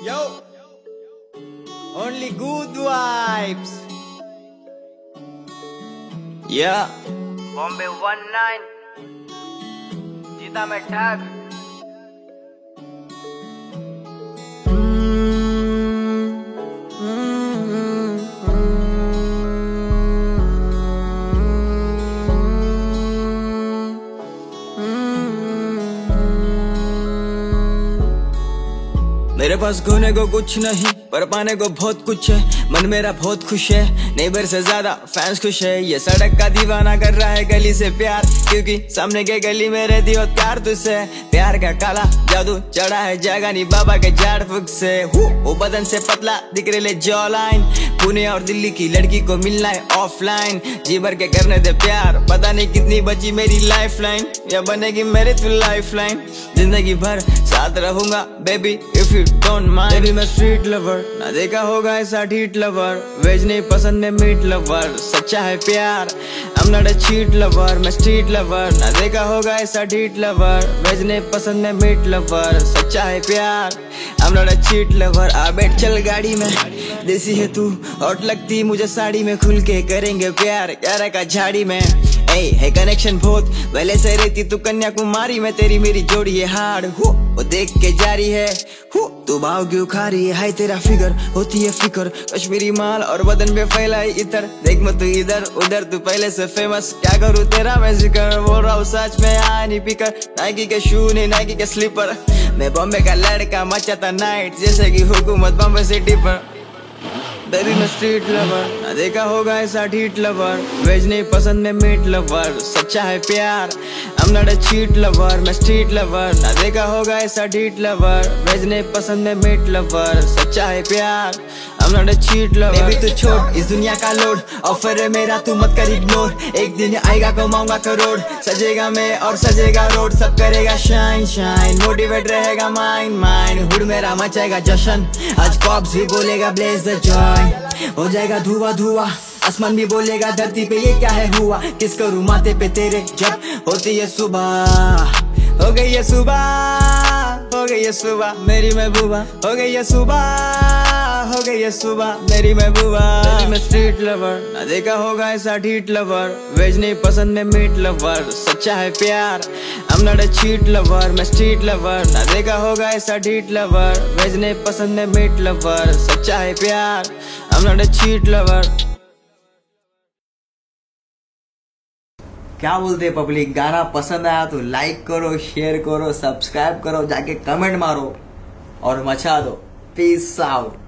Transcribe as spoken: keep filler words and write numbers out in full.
Yo, only good vibes. Yeah. Bombay one nine जीता मैं ठग। मेरे पास खोने को कुछ नहीं पर पाने को बहुत कुछ है। मन मेरा बहुत खुश है, नेबर से ज्यादा फैंस खुश है। ये सड़क का दीवाना कर रहा है गली से प्यार, क्योंकि सामने के गली में रहती हो प्यार तुझसे। प्यार का काला जादू चढ़ा है जागानी बाबा के झाड़ फूक से। वो बदन से पतला दिख रहे जॉ लाइन, पुणे और दिल्ली की लड़की को मिलना है ऑफलाइन। जी भर के करने दे प्यार, पता नहीं कितनी बची मेरी लाइफ लाइन, या बनेगी मेरी तू लाइफ लाइन। जिंदगी भर साथ रहूंगा baby if you don't mind. Baby मैं स्ट्रीट लवर, ना देखा होगा ऐसा ढीठ लवर। वेज नहीं पसंद मैं मीट लवर, सच्चा है प्यार। I'm not a cheat lover, मैं स्ट्रीट लवर। ना देखा होगा ऐसा ढीठ लवर। वेज नहीं पसंद मैं मीट लवर, सच्चा है प्यार। I'm not a cheat lover। आ बैठ चल गाड़ी में, देसी है तू हॉट लगती मुझे साड़ी में। खुल के करेंगे प्यार क्यारा का झाड़ी में। ए है कनेक्शन बहुत पहले से रहती तू कन्याकुमारी में। तेरी मेरी जोड़ी है हार्ड, हो वो देख के जारी है। हो तू भाव क्यों खा रही है, हाय तेरा फिगर होती है फिकर। कश्मीरी माल और बदन पे फैला है इतर, देख मत तू इधर उधर तू पहले से फेमस। क्या करूँ तेरा मैं जिक्र, बोल रहा हूँ सच में आ नहीं पिकर। नाइकी के शू नहीं नाइकी के स्लीपर, मैं बॉम्बे का लड़का मचाता नाइट जैसे कि हुकूमत बॉम्बे सिटी पर। बेबी मैं स्ट्रीट लवर, ना देखा होगा ऐसा ढीठ लवर। वेज नहीं पसंद मैं मीट लवर, सच्चा है प्यार। I'm not a cheat lover, मैं स्ट्रीट लवर। ना देखा होगा ऐसा ढीठ लवर। वेज नहीं पसंद मैं मीट लवर, सच्चा है प्यार। I'm not a cheat lover। Baby तू छोड़ इस दुनिया का लोड, ऑफर है मेरा तू मत कर इग्नोर। एक दिन आएगा कमाऊंगा करोड़, सजेगा मैं और सजेगा रोड। सब करेगा शाइन शाइन, मोटिवेट रहेगा माइंड माइंड। हुड मेरा मचाएगा जश्न, आज कॉप्स भी बोलेगा ब्लेज द जॉय। हो जाएगा धुआं धुआं, आसमान भी बोलेगा धरती पे ये क्या है हुआ। किस करूँ माथे पे तेरे जब होती है सुबह। हो गई है सुबह, हो गई है सुबह मेरी महबूबा। हो गई है सुबह, हो गई है सुबह मेरी महबूबा। मैं स्ट्रीट लवर, ना देखा होगा ऐसा ढीठ लवर। वेज नहीं पसंद मैं मीट लवर, सच्चा है प्यार। I'm not a cheat lover, मैं स्ट्रीट लवर। ना देखा होगा ऐसा ढीठ लवर। वेज नहीं पसंद मैं मीट लवर, सच्चा है प्यार। I'm not a cheat lover। क्या बोलते पब्लिक, गाना पसंद आया तो लाइक करो, शेयर करो, सब्सक्राइब करो, जाके कमेंट मारो और मचा दो। Peace out.